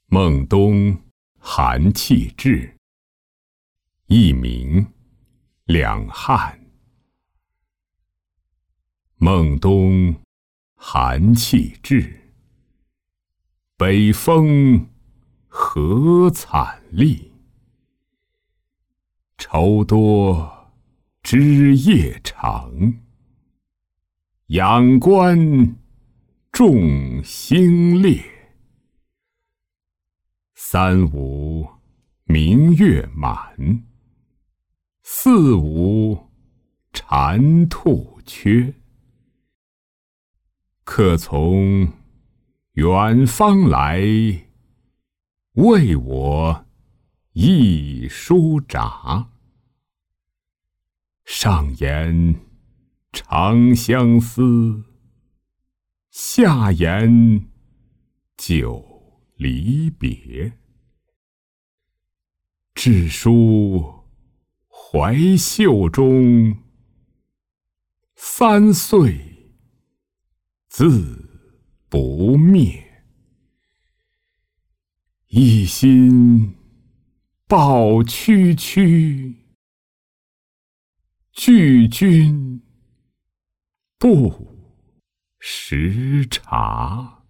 孟冬，寒气至。佚名，两汉。孟冬，寒气至。北风，何惨厉！愁多，枝叶长。仰观，众星列。三五，明月满。四五，蟾兔缺。客从远方来，为我一书札。上言长相思，下言久离别。致书怀袖中，三岁字不灭。一心抱区区，拒君不识察。